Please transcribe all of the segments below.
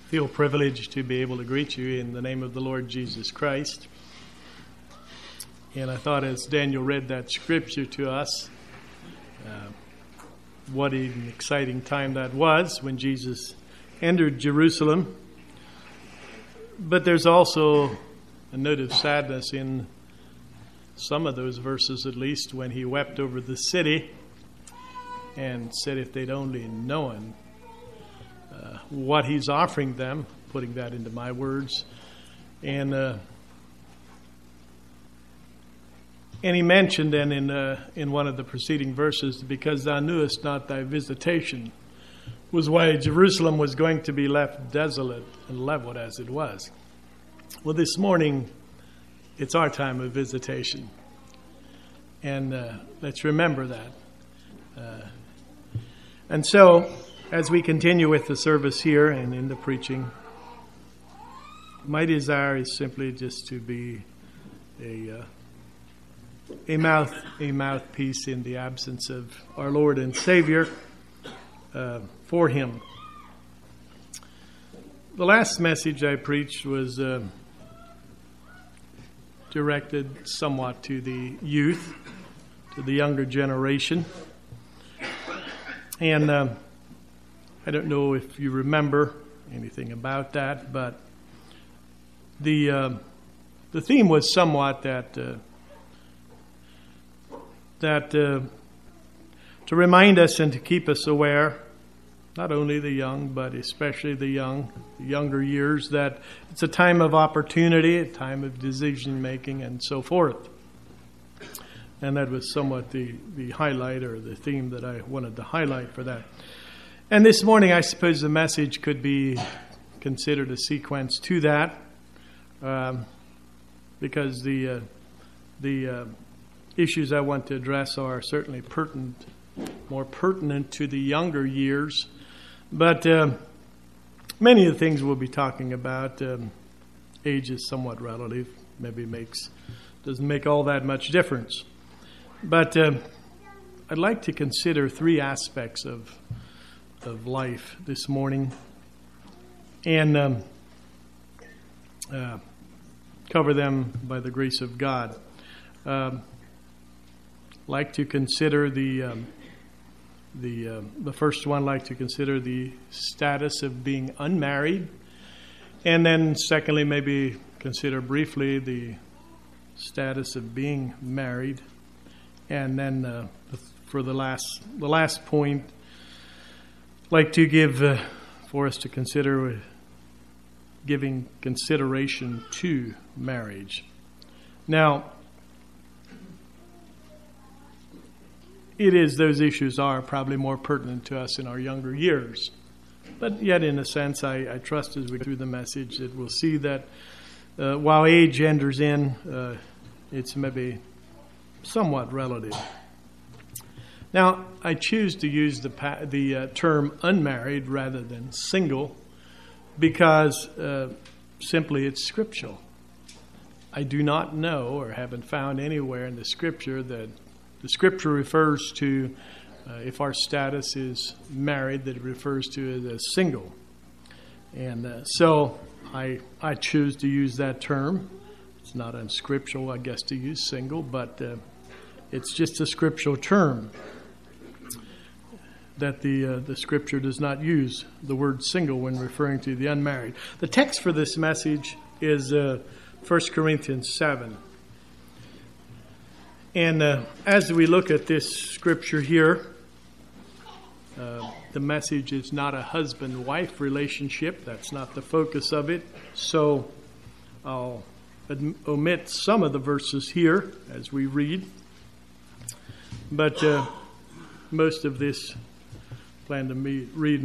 feel privileged to be able to greet you in the name of the Lord Jesus Christ. And I thought as Daniel read that scripture to us, what an exciting time that was when Jesus entered Jerusalem. But there's also a note of sadness in some of those verses, at least, when he wept over the city and said if they'd only known what he's offering them, putting that into my words. And he mentioned then in one of the preceding verses, because thou knewest not thy visitation, was why Jerusalem was going to be left desolate and leveled as it was. Well, this morning, it's our time of visitation. And let's remember that. And so, as we continue with the service here and in the preaching, my desire is simply just to be a mouthpiece in the absence of our Lord and Savior for Him. The last message I preached was directed somewhat to the youth, to the younger generation. And I don't know if you remember anything about that, but the theme was somewhat that to remind us and to keep us aware, not only the young, but especially the younger years, that it's a time of opportunity, a time of decision making, and so forth. And that was somewhat the highlight or the theme that I wanted to highlight for that. And this morning, I suppose the message could be considered a sequence to that, because the issues I want to address are certainly more pertinent to the younger years. But many of the things we'll be talking about, age is somewhat relative. Maybe doesn't make all that much difference. But I'd like to consider three aspects of life this morning, and cover them by the grace of God. Like to consider the first one. Like to consider the status of being unmarried, and then secondly, maybe consider briefly the status of being married, and then for the last point, like to give for us to consider giving consideration to marriage. Now, those issues are probably more pertinent to us in our younger years. But yet, in a sense, I trust as we go through the message that we'll see that while age enters in, it's maybe somewhat relative. Now, I choose to use the term unmarried rather than single because simply it's scriptural. I do not know or haven't found anywhere in the Scripture that the Scripture refers to, if our status is married, that it refers to it as single. And so I choose to use that term. It's not unscriptural, I guess, to use single, but it's just a scriptural term that the Scripture does not use the word single when referring to the unmarried. The text for this message is 1 Corinthians 7. And as we look at this scripture here, the message is not a husband-wife relationship. That's not the focus of it. So I'll omit some of the verses here as we read. But most of this, plan to read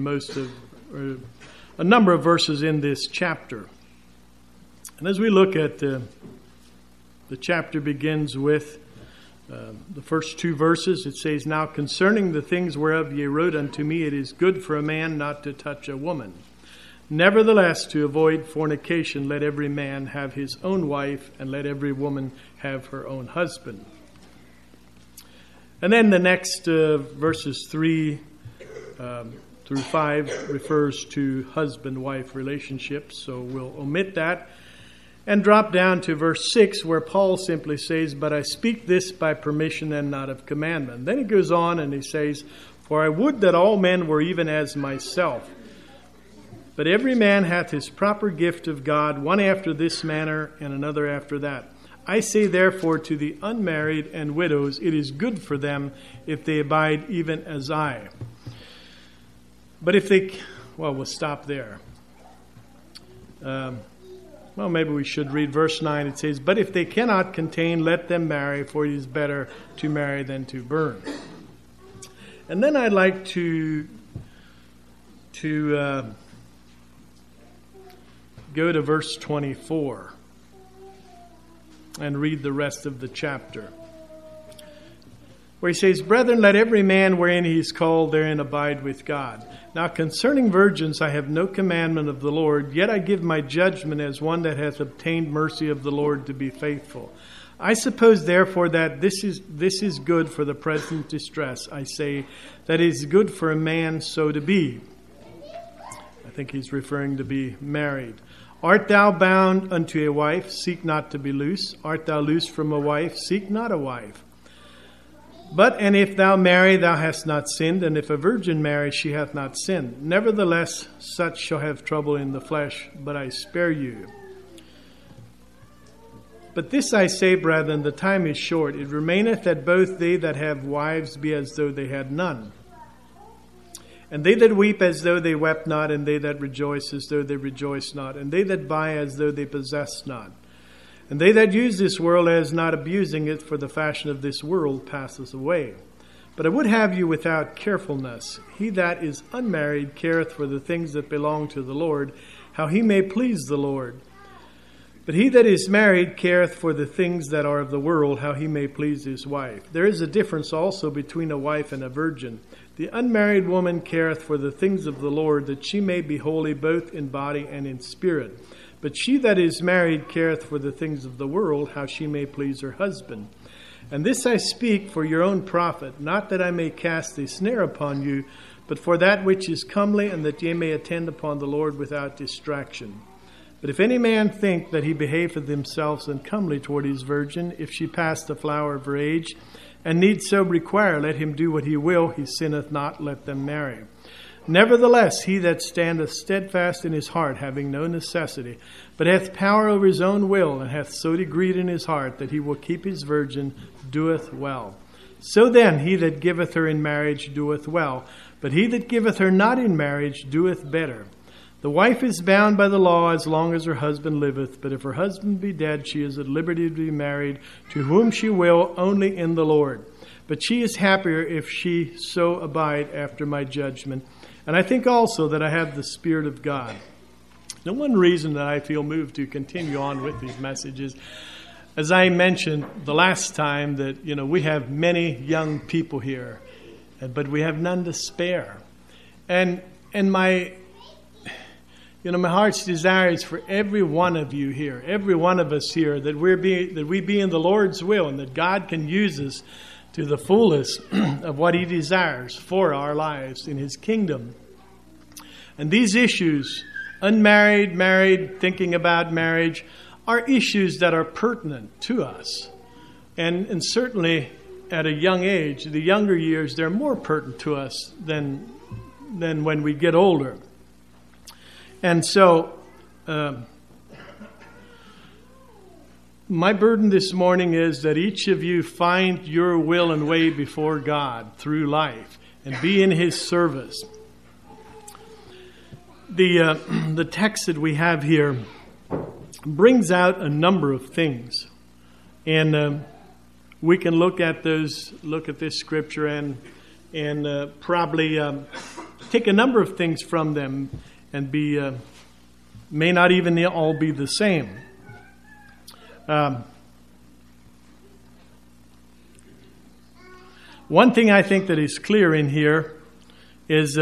a number of verses in this chapter. And as we look at the chapter begins with the first two verses. It says, Now concerning the things whereof ye wrote unto me, it is good for a man not to touch a woman. Nevertheless, to avoid fornication, let every man have his own wife, and let every woman have her own husband. And then the next verses 3 through 5 refers to husband-wife relationships, so we'll omit that and drop down to verse 6, where Paul simply says, "But I speak this by permission and not of commandment." Then he goes on and he says, "For I would that all men were even as myself. But every man hath his proper gift of God, one after this manner, and another after that. I say therefore to the unmarried and widows, it is good for them if they abide even as I." But if they... Well, we'll stop there. Well, maybe we should read verse 9. It says, "But if they cannot contain, let them marry, for it is better to marry than to burn." And then I'd like to go to verse 24 and read the rest of the chapter, where he says, "Brethren, let every man wherein he is called therein abide with God. Now concerning virgins I have no commandment of the Lord, yet I give my judgment as one that hath obtained mercy of the Lord to be faithful. I suppose therefore that this is good for the present distress. I say that it is good for a man so to be." I think he's referring to be married. "Art thou bound unto a wife? Seek not to be loose. Art thou loose from a wife? Seek not a wife. But, and if thou marry, thou hast not sinned, and if a virgin marry, she hath not sinned. Nevertheless, such shall have trouble in the flesh, but I spare you. But this I say, brethren, the time is short. It remaineth that both they that have wives be as though they had none. And they that weep as though they wept not, and they that rejoice as though they rejoice not, and they that buy as though they possess not. And they that use this world as not abusing it, for the fashion of this world passeth away. But I would have you without carefulness. He that is unmarried careth for the things that belong to the Lord, how he may please the Lord. But he that is married careth for the things that are of the world, how he may please his wife. There is a difference also between a wife and a virgin. The unmarried woman careth for the things of the Lord, that she may be holy both in body and in spirit. But she that is married careth for the things of the world, how she may please her husband. And this I speak for your own profit, not that I may cast a snare upon you, but for that which is comely, and that ye may attend upon the Lord without distraction. But if any man think that he behaveth himself uncomely toward his virgin, if she pass the flower of her age, and need so require, let him do what he will, he sinneth not, let them marry. Nevertheless, he that standeth steadfast in his heart, having no necessity, but hath power over his own will, and hath so decreed in his heart that he will keep his virgin, doeth well. So then, he that giveth her in marriage doeth well, but he that giveth her not in marriage doeth better. The wife is bound by the law as long as her husband liveth, but if her husband be dead, she is at liberty to be married to whom she will, only in the Lord. But she is happier if she so abide after my judgment. And I think also that I have the Spirit of God. The one reason that I feel moved to continue on with these messages, as I mentioned the last time, that we have many young people here, but we have none to spare. And my heart's desire is for every one of you here, every one of us here, that we be in the Lord's will, and that God can use us to the fullest of what He desires for our lives in His kingdom. And these issues, unmarried, married, thinking about marriage, are issues that are pertinent to us. And certainly at a young age, the younger years, they're more pertinent to us than when we get older. And so, my burden this morning is that each of you find your will and way before God through life and be in His service. The text that we have here brings out a number of things, and we can look at this scripture and probably take a number of things from them and may not even all be the same. One thing I think that is clear in here is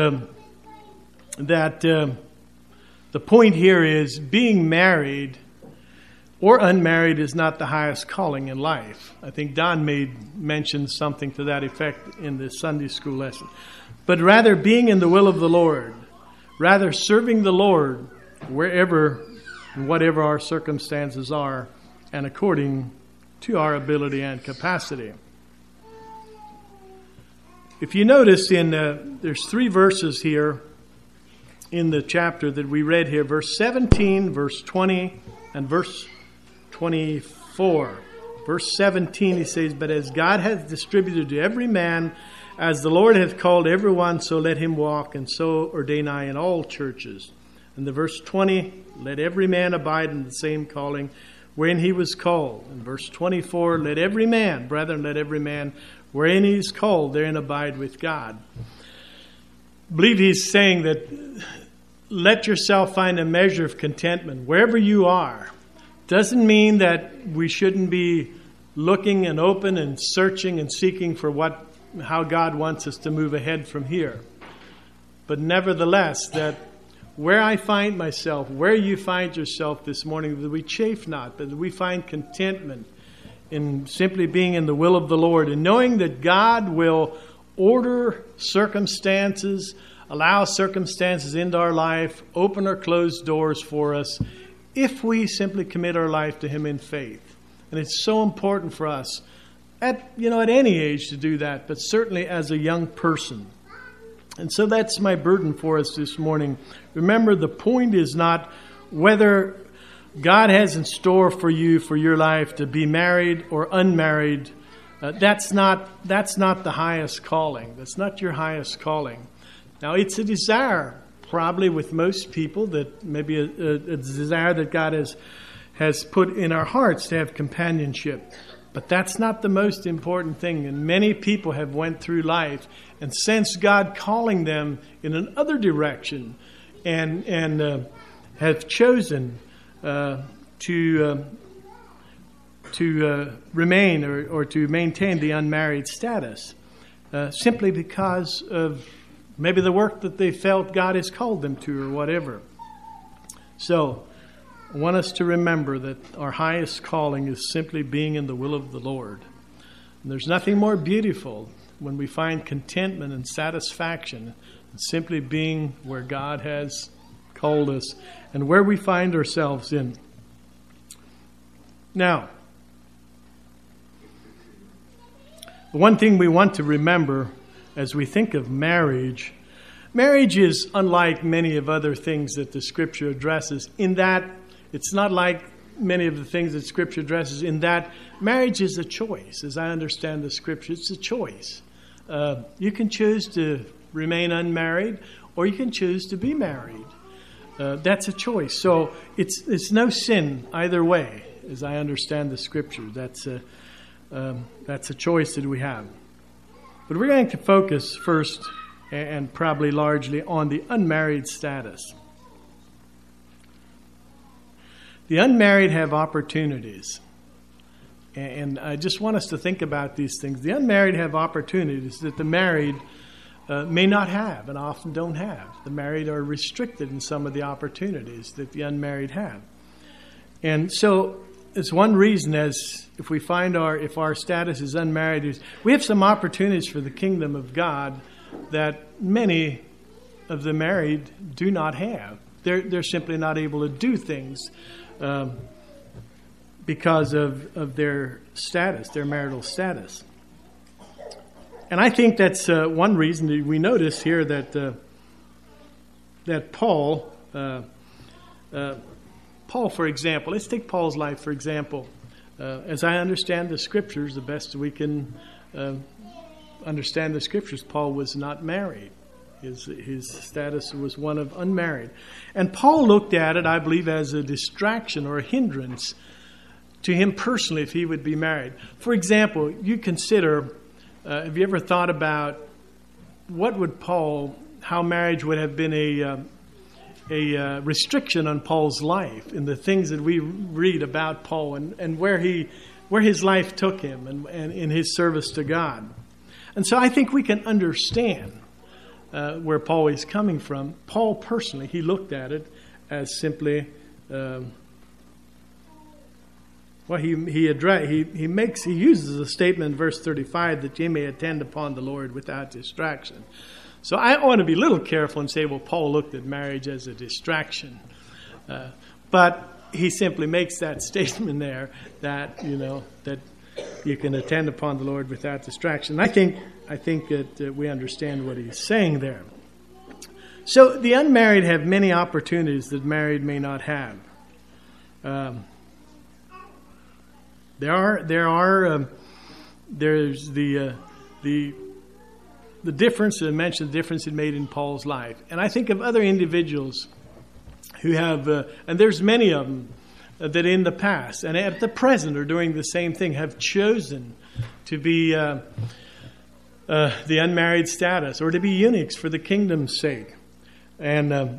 that the point here is being married or unmarried is not the highest calling in life. I think Don mentioned something to that effect in the Sunday school lesson. But rather being in the will of the Lord, rather serving the Lord wherever and whatever our circumstances are, and according to our ability and capacity. If you notice, there's 3 verses here in the chapter that we read here, verse 17, verse 20, and verse 24. Verse 17, he says, "But as God hath distributed to every man, as the Lord hath called every one, so let him walk, and so ordain I in all churches." And the verse 20, "Let every man abide in the same calling wherein he was called." And verse 24, "Let every man, brethren, let every man wherein he is called, therein abide with God." I believe he's saying that let yourself find a measure of contentment wherever you are. Doesn't mean that we shouldn't be looking and open and searching and seeking for how God wants us to move ahead from here. But nevertheless, that where I find myself, where you find yourself this morning, that we chafe not, but that we find contentment in simply being in the will of the Lord and knowing that God will order circumstances, allow circumstances into our life, open or close doors for us, if we simply commit our life to Him in faith. And it's so important for us at any age to do that, but certainly as a young person. And so that's my burden for us this morning. Remember, the point is not whether God has in store for you, for your life, to be married or unmarried. That's not the highest calling. That's not your highest calling. Now, it's a desire, probably with most people, that maybe a desire that God has put in our hearts to have companionship. But that's not the most important thing. And many people have went through life and sensed God calling them in another direction, and have chosen to remain or to maintain the unmarried status, simply because of maybe the work that they felt God has called them to or whatever. So I want us to remember that our highest calling is simply being in the will of the Lord. And there's nothing more beautiful when we find contentment and satisfaction in simply being where God has called us and where we find ourselves in. Now, the one thing we want to remember as we think of marriage is unlike many of other things that the Scripture addresses, in that it's not like many of the things that Scripture addresses, in that marriage is a choice. As I understand the Scripture, it's a choice. You can choose to remain unmarried, or you can choose to be married. That's a choice. So it's no sin either way, as I understand the Scripture. That's a choice that we have. But we're going to focus first, and probably largely, on the unmarried status. The unmarried have opportunities. And I just want us to think about these things. The unmarried have opportunities that the married may not have and often don't have. The married are restricted in some of the opportunities that the unmarried have. And so it's one reason, as if we find if our status is unmarried, is we have some opportunities for the kingdom of God that many of the married do not have. They're simply not able to do things because of their status, their marital status. And I think that's one reason that we notice here that Paul, for example, let's take Paul's life, for example. As I understand the Scriptures, the best we can understand the Scriptures, Paul was not married. His status was one of unmarried. And Paul looked at it, I believe, as a distraction or a hindrance to him personally if he would be married. For example, you consider, have you ever thought about how marriage would have been a restriction on Paul's life in the things that we read about Paul and where his life took him and in his service to God. And so I think we can understand where Paul is coming from. Paul personally, he looked at it as simply Well, he uses a statement in verse 35 that ye may attend upon the Lord without distraction. So I want to be a little careful and say, well, Paul looked at marriage as a distraction. But he simply makes that statement there that, that you can attend upon the Lord without distraction. I think that we understand what he's saying there. So the unmarried have many opportunities that married may not have. There's the difference. I mentioned the difference it made in Paul's life, and I think of other individuals who have, and there's many of them that in the past and at the present are doing the same thing, have chosen to be the unmarried status or to be eunuchs for the kingdom's sake. And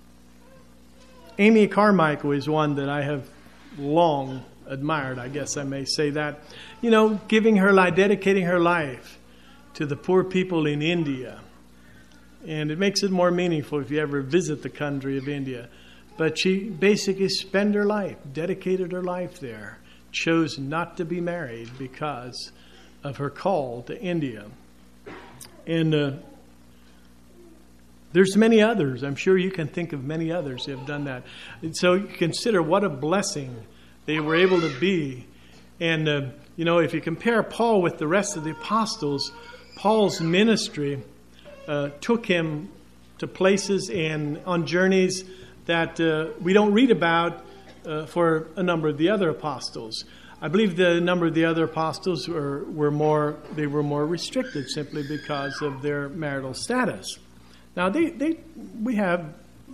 Amy Carmichael is one that I have long admired, I guess I may say that. Dedicating her life to the poor people in India. And it makes it more meaningful if you ever visit the country of India. But she basically spent her life, dedicated her life there, chose not to be married because of her call to India. And there's many others. I'm sure you can think of many others who have done that. And so you consider what a blessing they were able to be. And, if you compare Paul with the rest of the apostles, Paul's ministry took him to places and on journeys that we don't read about for a number of the other apostles. I believe the number of the other apostles were more restricted simply because of their marital status. Now we have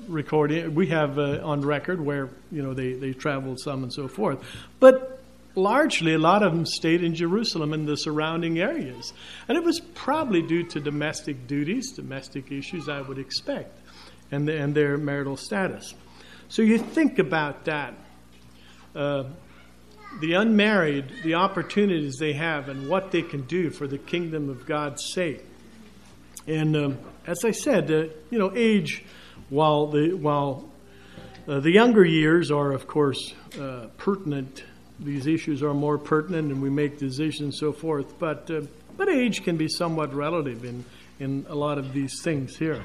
on record where they traveled some and so forth, but largely a lot of them stayed in Jerusalem and the surrounding areas, and it was probably due to domestic duties, domestic issues, I would expect, and their marital status. So you think about that. The unmarried, the opportunities they have and what they can do for the kingdom of God's sake. And as I said, age, while the younger years are, of course, pertinent, these issues are more pertinent and we make decisions and so forth, but age can be somewhat relative in a lot of these things here.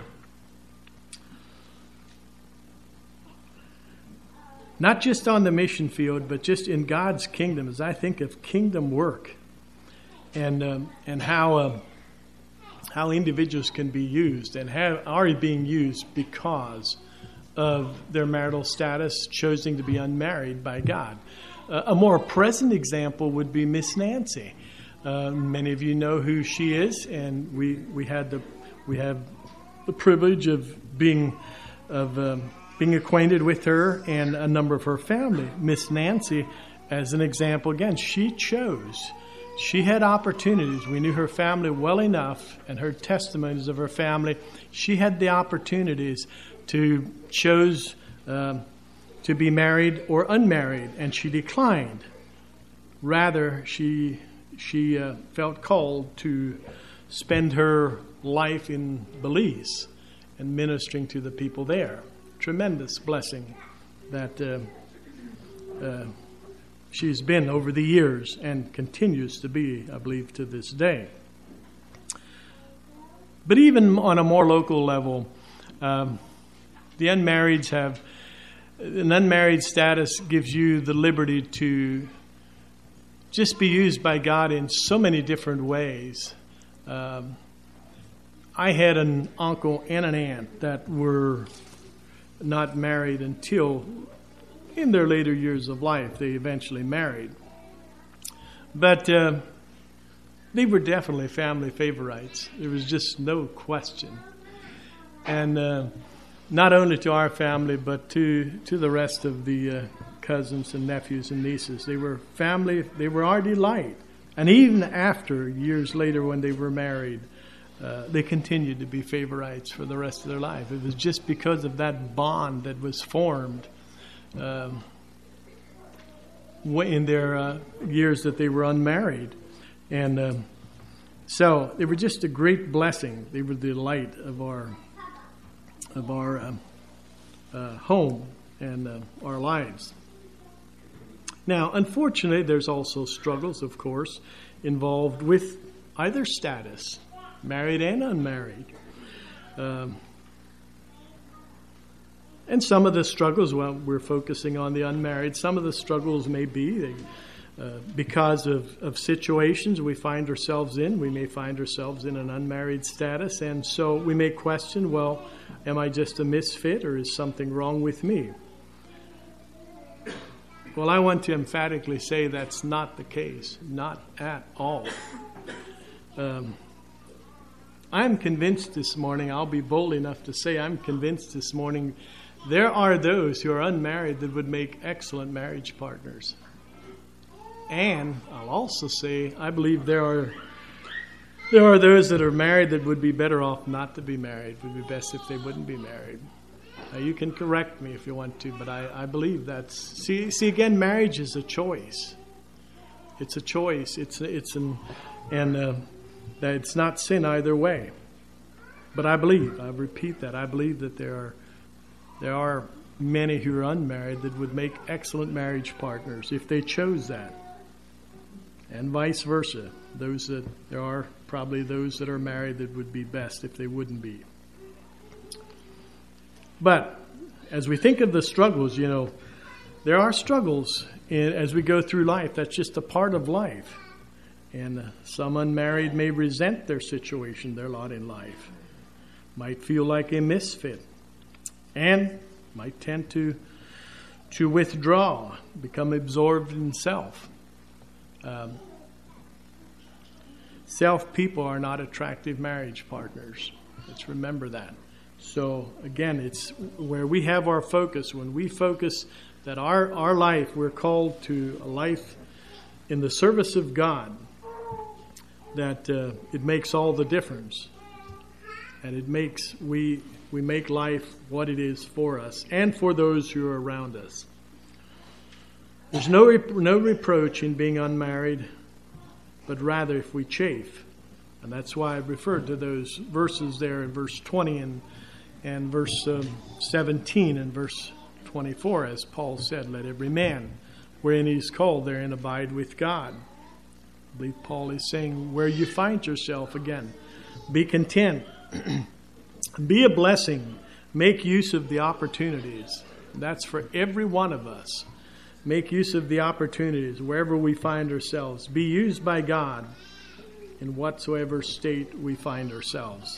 Not just on the mission field, but just in God's kingdom, as I think of kingdom work and how individuals can be used and are being used because of their marital status, choosing to be unmarried by God. A more present example would be Miss Nancy. Many of you know who she is, and we have the privilege of being acquainted with her and a number of her family. Miss Nancy, as an example, again, she chose. She had opportunities. We knew her family well enough and heard testimonies of her family. She had the opportunities to choose to be married or unmarried, and she declined. Rather, she felt called to spend her life in Belize and ministering to the people there. Tremendous blessing that she's been over the years and continues to be, I believe, to this day. But even on a more local level, the unmarrieds have an unmarried status gives you the liberty to just be used by God in so many different ways. I had an uncle and an aunt that were not married until in their later years of life. They eventually married. But they were definitely family favorites. There was just no question. And not only to our family, but to the rest of the cousins and nephews and nieces. They were family. They were our delight. And even after, years later when they were married, they continued to be favorites for the rest of their life. It was just because of that bond that was formed in their years that they were unmarried. And so they were just a great blessing. They were the delight of our home and our lives. Now, unfortunately, there's also struggles, of course, involved with either status, married and unmarried. And some of the struggles, well, we're focusing on the unmarried. Some of the struggles may be because of situations we find ourselves in. We may find ourselves in an unmarried status, and so we may question, well, am I just a misfit, or is something wrong with me? Well, I want to emphatically say that's not the case, not at all. I'm convinced this morning, I'll be bold enough to say I'm convinced this morning, there are those who are unmarried that would make excellent marriage partners. And I'll also say, I believe there are those that are married that would be better off not to be married. It would be best if they wouldn't be married. Now, you can correct me if you want to, but I believe that's... See, again, marriage is a choice. It's a choice. It's not sin either way. But I repeat that, I believe that there are many who are unmarried that would make excellent marriage partners if they chose that. And vice versa. There are probably those that are married that would be best if they wouldn't be. But as we think of the struggles, there are struggles as we go through life. That's just a part of life. And some unmarried may resent their situation, their lot in life. Might feel like a misfit. And might tend to withdraw, become absorbed in self. Self people are not attractive marriage partners. Let's remember that. So again, it's where we have our focus. When we focus that our life, we're called to a life in the service of God, that it makes all the difference. And we make life what it is for us and for those who are around us. There's no reproach in being unmarried, but rather if we chafe. And that's why I referred to those verses there in verse 20 and verse 17 and verse 24, as Paul said, let every man, wherein he's called, therein abide with God. I believe Paul is saying, where you find yourself, again, be content. Be a blessing. Make use of the opportunities. That's for every one of us. Make use of the opportunities wherever we find ourselves. Be used by God in whatsoever state we find ourselves.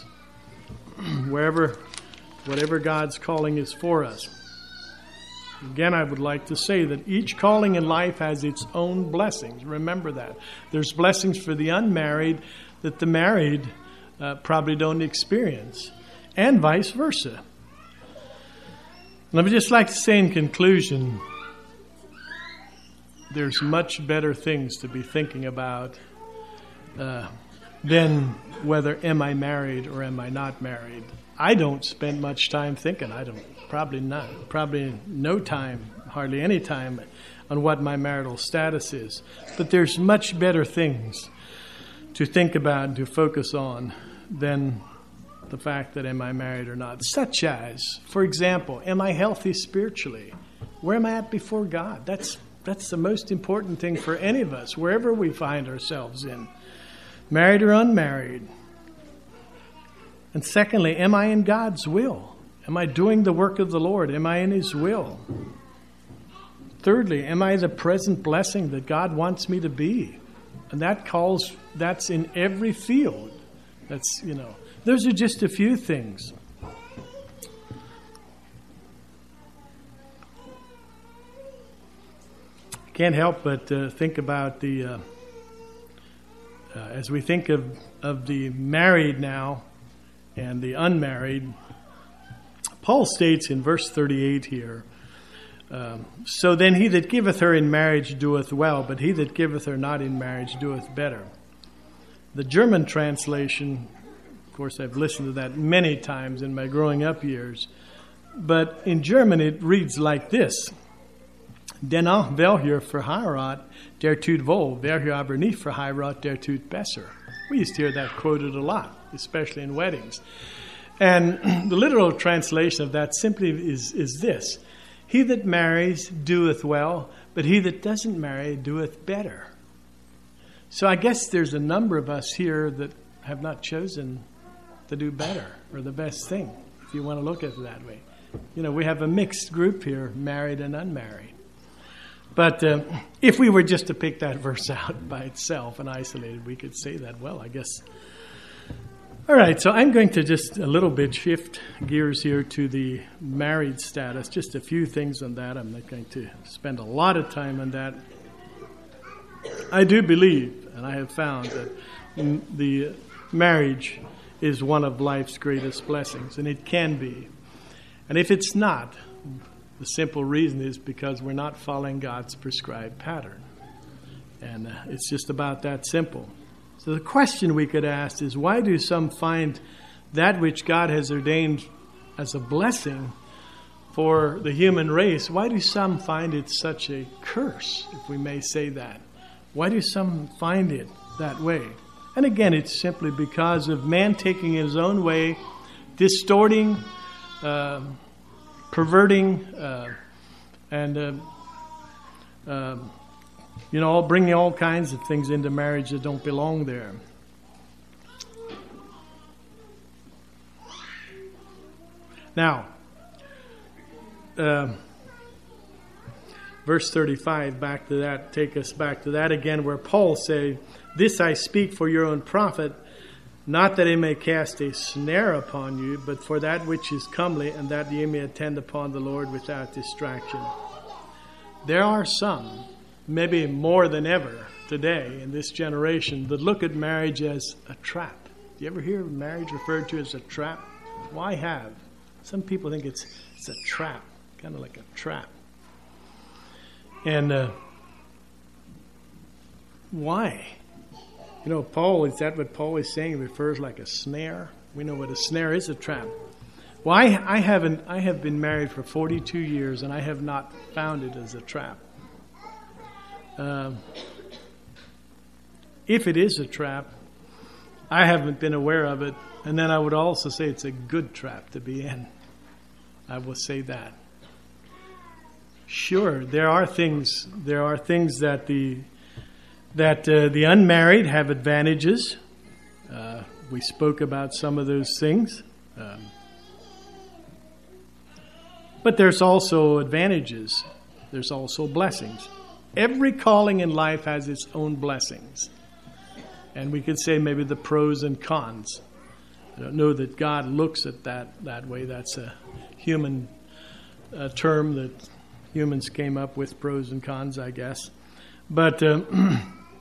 Whatever God's calling is for us. Again, I would like to say that each calling in life has its own blessings. Remember that. There's blessings for the unmarried that the married probably don't experience, and vice versa. Let me just like to say in conclusion, there's much better things to be thinking about than whether am I married or am I not married. I don't spend much time thinking. Probably no time, hardly any time on what my marital status is. But there's much better things to think about and to focus on than the fact that am I married or not. Such as, for example, am I healthy spiritually? Where am I at before God? That's the most important thing for any of us, wherever we find ourselves in, married or unmarried. And secondly, am I in God's will? Am I doing the work of the Lord? Am I in His will? Thirdly, am I the present blessing that God wants me to be? And that's in every field. Those are just a few things. Can't help but think about as we think of the married now and the unmarried. Paul states in verse 38 here, so then he that giveth her in marriage doeth well, but he that giveth her not in marriage doeth better. The German translation, of course I've listened to that many times in my growing up years, but in German it reads like this: Denn auch welcher verheiratet, der tut wohl, welcher aber nicht verheiratet, der tut besser. We used to hear that quoted a lot, especially in weddings. And the literal translation of that simply is this: He that marries doeth well, but he that doesn't marry doeth better. So I guess there's a number of us here that have not chosen to do better or the best thing, if you want to look at it that way. We have a mixed group here, married and unmarried. But if we were just to pick that verse out by itself and isolated, we could say that, well, I guess. All right, so I'm going to just a little bit shift gears here to the married status. Just a few things on that. I'm not going to spend a lot of time on that. I do believe, and I have found, that the marriage is one of life's greatest blessings, and it can be. And if it's not, the simple reason is because we're not following God's prescribed pattern. And it's just about that simple. So the question we could ask is, why do some find that which God has ordained as a blessing for the human race, why do some find it such a curse, if we may say that? Why do some find it that way? And again, it's simply because of man taking his own way, distorting, perverting, and bringing all kinds of things into marriage that don't belong there. Now, verse 35, back to that, take us back to that again, where Paul said, "This I speak for your own profit, not that it may cast a snare upon you, but for that which is comely, and that ye may attend upon the Lord without distraction." There are some, maybe more than ever today in this generation, that look at marriage as a trap. Do you ever hear marriage referred to as a trap? Why have? Some people think it's a trap, kind of like a trap. And why? Paul, is that what Paul is saying? He refers like a snare. We know what a snare is, a trap. Well, I have been married for 42 years, and I have not found it as a trap. If it is a trap, I haven't been aware of it. And then I would also say it's a good trap to be in. I will say that. Sure, there are things that the unmarried have advantages. We spoke about some of those things. But there's also advantages. There's also blessings. Every calling in life has its own blessings. And we could say maybe the pros and cons. I don't know that God looks at that way. That's a human term that humans came up with, pros and cons, I guess. But the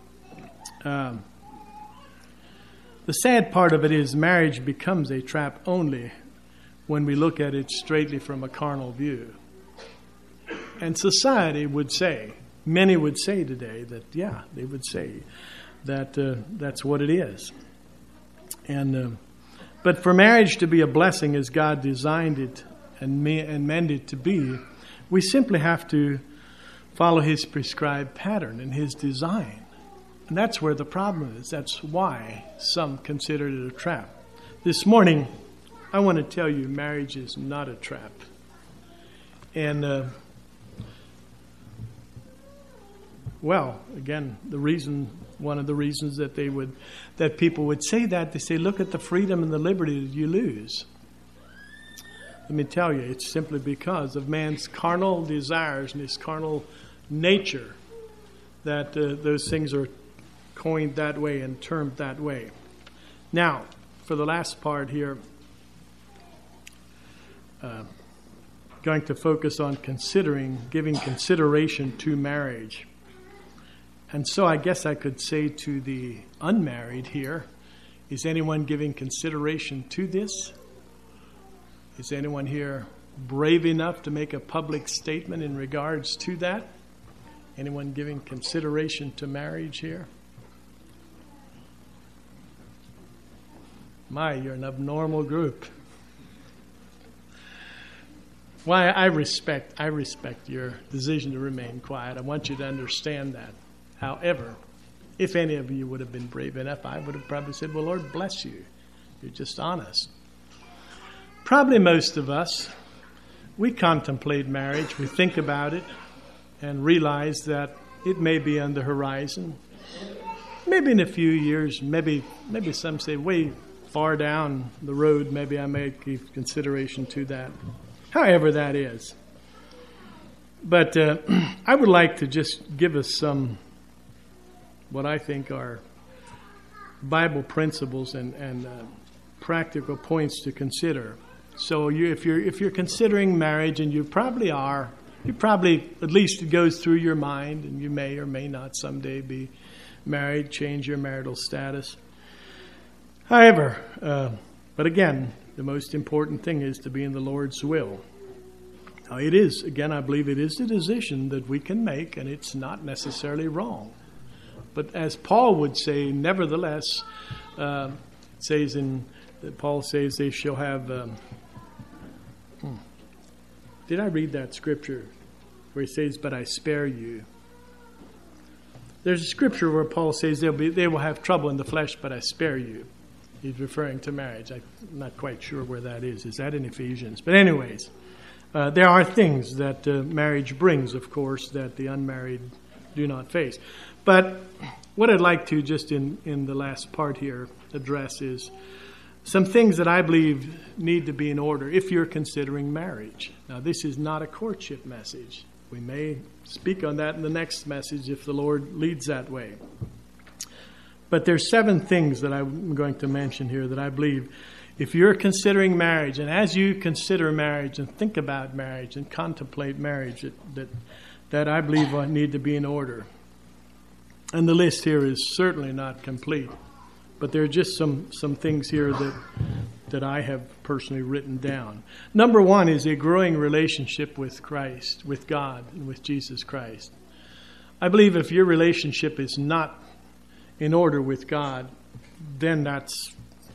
sad part of it is marriage becomes a trap only when we look at it straightly from a carnal view. And society would say, many would say today that, yeah, they would say that that's what it is. And but for marriage to be a blessing as God designed it and meant it to be, we simply have to follow His prescribed pattern and His design. And that's where the problem is. That's why some consider it a trap. This morning, I want to tell you marriage is not a trap. And again, one of the reasons that people would say that, they say, look at the freedom and the liberty that you lose. Let me tell you, it's simply because of man's carnal desires and his carnal nature that those things are coined that way and termed that way. Now, for the last part here, going to focus on giving consideration to marriage. And so I guess I could say to the unmarried here, is anyone giving consideration to this? Is anyone here brave enough to make a public statement in regards to that? Anyone giving consideration to marriage here? You're an abnormal group. Why, I respect your decision to remain quiet. I want you to understand that. However, if any of you would have been brave enough, I would have probably said, well, Lord bless you. You're just honest. Probably most of us we contemplate marriage, we think about it, and realize that it may be on the horizon. Maybe in a few years, maybe some say way far down the road, maybe I may give consideration to that. However that is. But I would like to just give us some, what I think are Bible principles and practical points to consider. So if you're considering marriage, and you probably are, at least it goes through your mind, and you may or may not someday be married, change your marital status. However, but again, the most important thing is to be in the Lord's will. Now it is, again, I believe it is a decision that we can make, and it's not necessarily wrong. But as Paul would say, nevertheless, Paul says they shall have. Did I read that scripture where he says, "But I spare you"? There's a scripture where Paul says they will have trouble in the flesh, but I spare you. He's referring to marriage. I'm not quite sure where that is. Is that in Ephesians? But anyways, there are things that marriage brings, of course, that the unmarried do not face. But what I'd like to just in the last part here address is some things that I believe need to be in order if you're considering marriage. Now, this is not a courtship message. We may speak on that in the next message if the Lord leads that way. But there's 7 things that I'm going to mention here that I believe if you're considering marriage, and as you consider marriage and think about marriage and contemplate marriage, that I believe need to be in order. And the list here is certainly not complete. But there are just some things here that I have personally written down. Number 1 is a growing relationship with Christ, with God, and with Jesus Christ. I believe if your relationship is not in order with God, then that's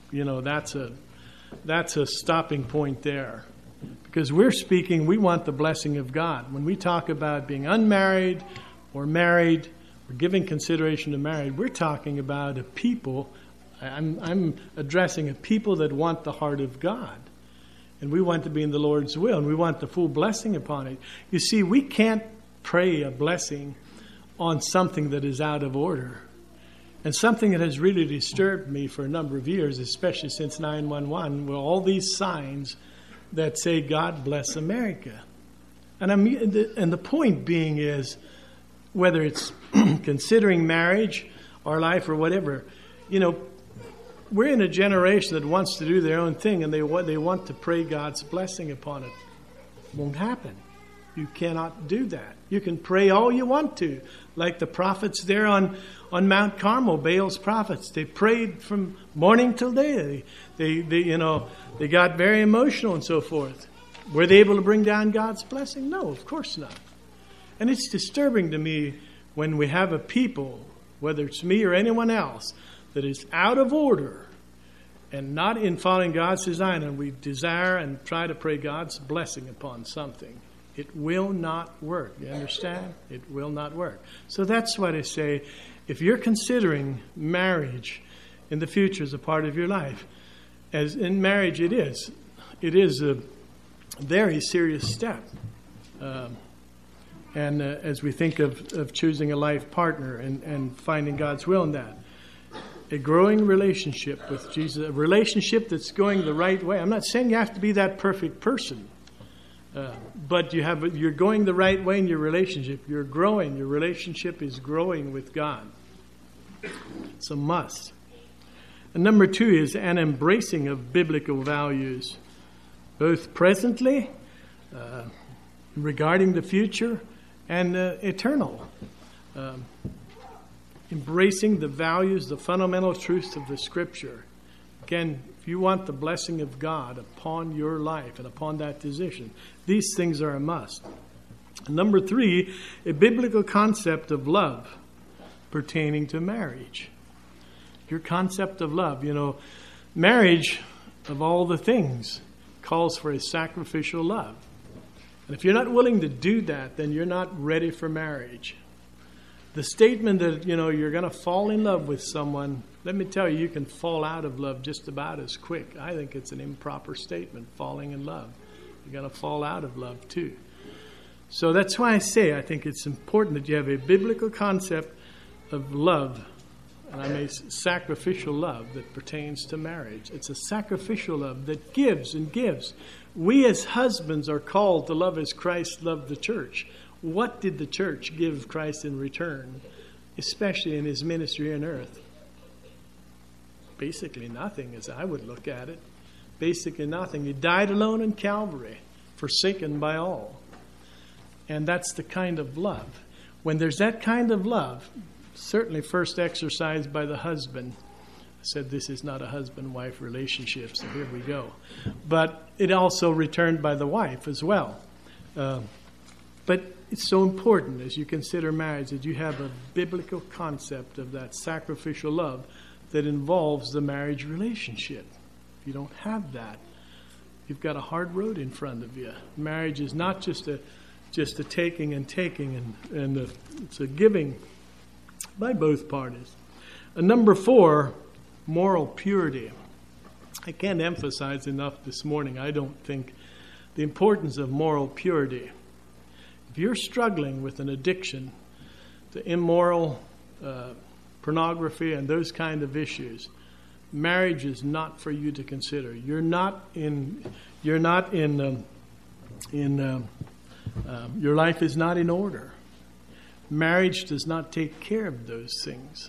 a stopping point there. Because we want the blessing of God. When we talk about being unmarried or married or giving consideration to marriage, we're talking about a people. I'm addressing a people that want the heart of God. And we want to be in the Lord's will, and we want the full blessing upon it. You see, we can't pray a blessing on something that is out of order. And something that has really disturbed me for a number of years, especially since 9/11, were all these signs that say, "God bless America." And the point being is, whether it's considering marriage or life or whatever, we're in a generation that wants to do their own thing, and they want to pray God's blessing upon it. It won't happen. You cannot do that. You can pray all you want to, like the prophets there on Mount Carmel, Baal's prophets. They prayed from morning till day. They got very emotional and so forth. Were they able to bring down God's blessing? No, of course not. And it's disturbing to me when we have a people, whether it's me or anyone else, that is out of order and not in following God's design, and we desire and try to pray God's blessing upon something. It will not work. You understand? It will not work. So that's what I say. If you're considering marriage in the future as a part of your life, as in marriage it is a very serious step. And as we think of choosing a life partner and finding God's will in that, a growing relationship with Jesus, a relationship that's going the right way. I'm not saying you have to be that perfect person, but you're going the right way in your relationship. You're growing. Your relationship is growing with God. It's a must. And number 2 is an embracing of biblical values, both presently, regarding the future, and eternal. Embracing the values, the fundamental truths of the Scripture. Again, if you want the blessing of God upon your life and upon that decision, these things are a must. Number 3, a biblical concept of love pertaining to marriage. Your concept of love. Marriage, of all the things, calls for a sacrificial love. And if you're not willing to do that, then you're not ready for marriage. The statement that, you're going to fall in love with someone, let me tell you can fall out of love just about as quick. I think it's an improper statement, falling in love. You're going to fall out of love too. So that's why I think it's important that you have a biblical concept of love, and I may say sacrificial love that pertains to marriage. It's a sacrificial love that gives and gives. We as husbands are called to love as Christ loved the church. What did the church give Christ in return, especially in his ministry on earth? Basically nothing, as I would look at it. Basically nothing. He died alone in Calvary, forsaken by all. And that's the kind of love. When there's that kind of love, certainly first exercised by the husband. I said this is not a husband-wife relationship, so here we go. But it also returned by the wife as well. But it's so important as you consider marriage that you have a biblical concept of that sacrificial love that involves the marriage relationship. If you don't have that, you've got a hard road in front of you. Marriage is not just a taking and it's a giving by both parties. Number 4, moral purity. I can't emphasize enough this morning, I don't think, the importance of moral purity. If you're struggling with an addiction to immoral pornography and those kind of issues, marriage is not for you to consider. Your life is not in order. Marriage does not take care of those things.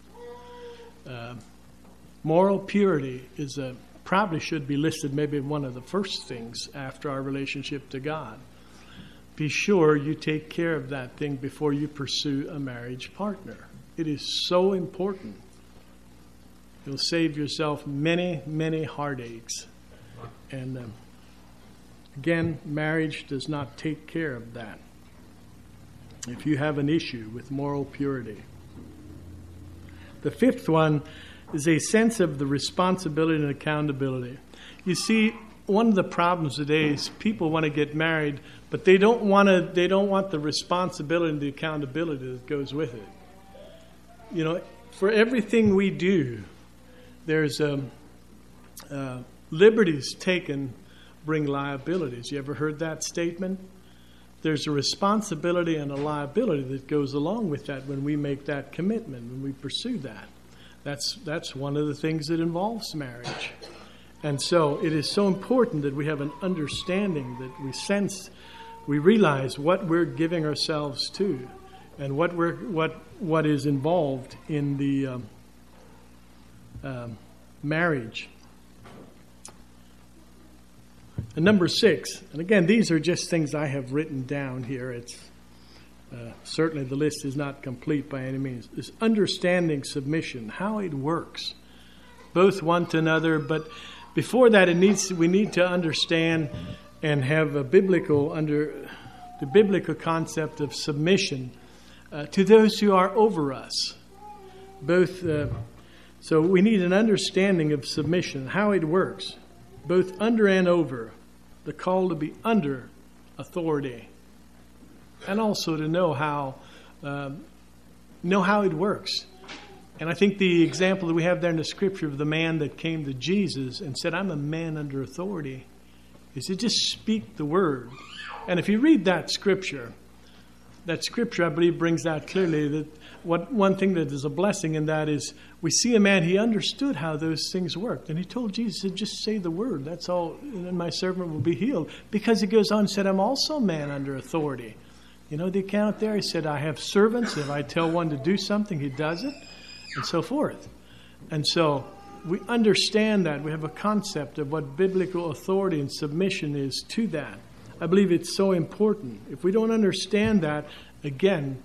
Moral purity probably should be listed maybe one of the first things after our relationship to God. Be sure you take care of that thing before you pursue a marriage partner. It is so important. You'll save yourself many, many heartaches. And again, marriage does not take care of that. If you have an issue with moral purity. The 5th one is a sense of the responsibility and accountability. You see, one of the problems today is people want to get married, but they don't want the responsibility and the accountability that goes with it. You know, for everything we do, there's liberties taken bring liabilities. You ever heard that statement? There's a responsibility and a liability that goes along with that when we make that commitment, when we pursue that. That's one of the things that involves marriage. And so it is so important that we have an understanding, that we realize what we're giving ourselves to and what is involved in the marriage. And number 6, and again, these are just things I have written down here. It's certainly the list is not complete by any means. Is understanding submission, how it works, both one to another. But before that, we need to understand and have the biblical concept of submission to those who are over us. So we need an understanding of submission, how it works, both under and over. The call to be under authority, and also to know how it works. And I think the example that we have there in the scripture of the man that came to Jesus and said, "I'm a man under authority," is to just speak the word. And if you read that scripture I believe brings out clearly that one thing that is a blessing in that is we see a man, he understood how those things worked. And he told Jesus to just say the word. That's all, and my servant will be healed. Because he goes on and said, "I'm also a man under authority." You know the account there? He said, "I have servants. If I tell one to do something, he does it," and so forth. And so we understand that. We have a concept of what biblical authority and submission is to that. I believe it's so important. If we don't understand that, again,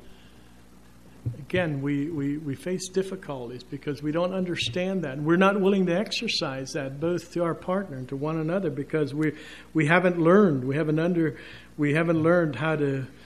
we face difficulties because we don't understand that. And we're not willing to exercise that both to our partner and to one another because we haven't learned. We haven't learned how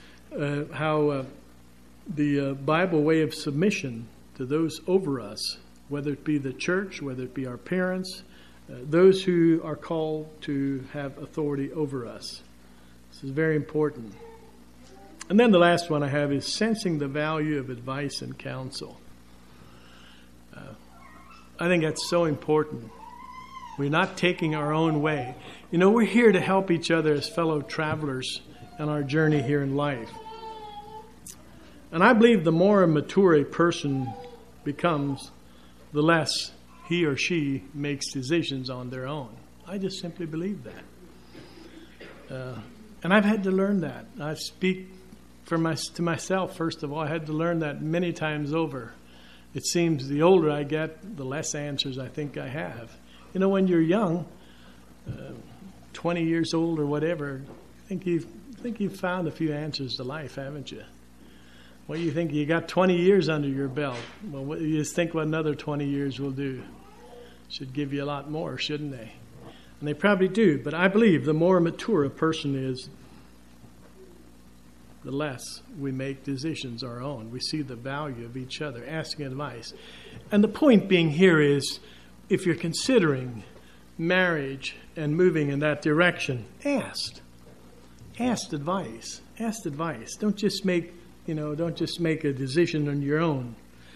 the Bible way of submission to those over us, whether it be the church, whether it be our parents, those who are called to have authority over us. This is very important. And then the last one I have is sensing the value of advice and counsel. I think that's so important. We're not taking our own way. You know, we're here to help each other as fellow travelers on our journey here in life. And I believe the more mature a person becomes, the less he or she makes decisions on their own. I just simply believe that. And I've had to learn that. I speak to myself, first of all. I had to learn that many times over. It seems the older I get, the less answers I think I have. You know, when you're young, 20 years old or whatever, I think you've found a few answers to life, haven't you? Well, you think you got 20 years under your belt. Well, you just think what another 20 years will do. Should give you a lot more, shouldn't they? And they probably do. But I believe the more mature a person is, the less we make decisions our own. We see the value of each other, asking advice. And the point being here is, if you're considering marriage and moving in that direction, ask advice. Ask advice. Don't just make a decision on your own.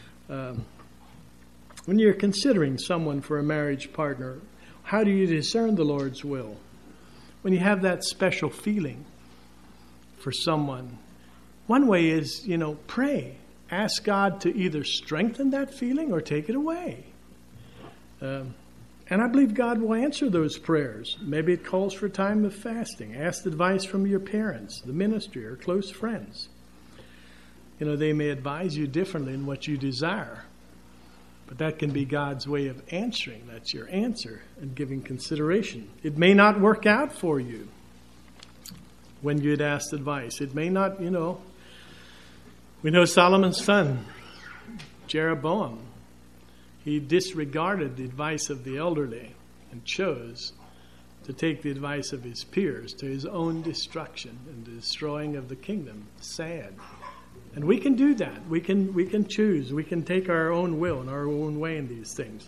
When you're considering someone for a marriage partner, how do you discern the Lord's will? When you have that special feeling for someone, one way is, pray. Ask God to either strengthen that feeling or take it away. And I believe God will answer those prayers. Maybe it calls for a time of fasting. Ask advice from your parents, the ministry, or close friends. They may advise you differently in what you desire. But that can be God's way of answering. That's your answer and giving consideration. It may not work out for you when you'd asked advice. It may not, We know Solomon's son, Jeroboam. He disregarded the advice of the elderly and chose to take the advice of his peers to his own destruction and the destroying of the kingdom. Sad. And we can do that. We can choose. We can take our own will and our own way in these things.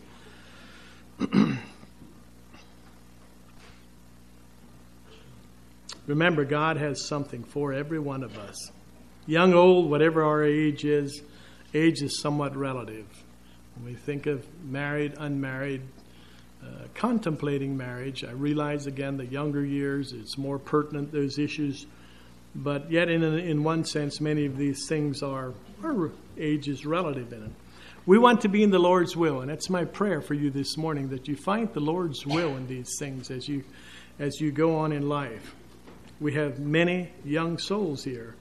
Remember, God has something for every one of us. Young, old, whatever our age is somewhat relative. When we think of married, unmarried, contemplating marriage, I realize again the younger years, it's more pertinent, those issues. But yet, in one sense, many of these things our age is relative in it. We want to be in the Lord's will, and that's my prayer for you this morning, that you find the Lord's will in these things as you go on in life. We have many young souls here,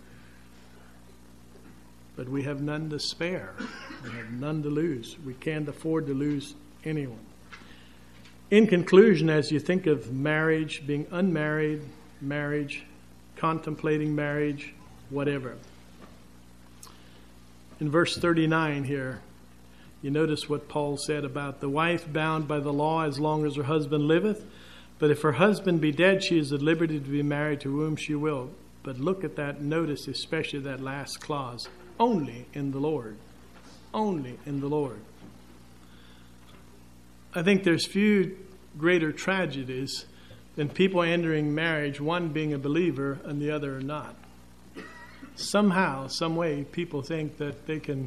but we have none to spare. We have none to lose. We can't afford to lose anyone. In conclusion, as you think of marriage, being unmarried, marriage, contemplating marriage, whatever. In verse 39 here, you notice what Paul said about the wife bound by the law as long as her husband liveth. But if her husband be dead, she is at liberty to be married to whom she will. But look at that, notice especially that last clause. Only in the Lord. Only in the Lord. I think there's few greater tragedies than people entering marriage, one being a believer and the other not. Somehow, some way, people think that they can,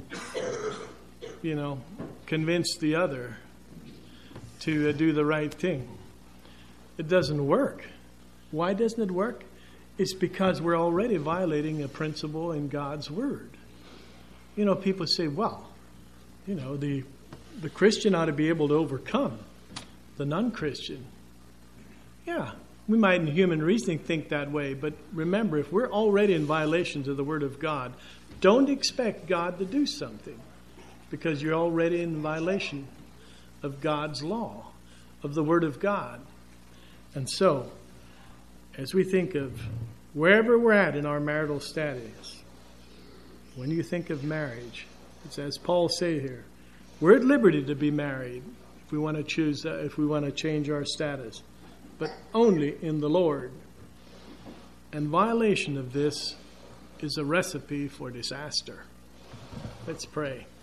convince the other to do the right thing. It doesn't work. Why doesn't it work? It's because we're already violating a principle in God's Word. People say, the Christian ought to be able to overcome the non-Christian. Yeah, we might in human reasoning think that way, but remember, if we're already in violation to the Word of God, don't expect God to do something because you're already in violation of God's law, of the Word of God. And so, as we think of wherever we're at in our marital status, when you think of marriage, it's as Paul said here, we're at liberty to be married if we want to choose, if we want to change our status, but only in the Lord. And violation of this is a recipe for disaster. Let's pray.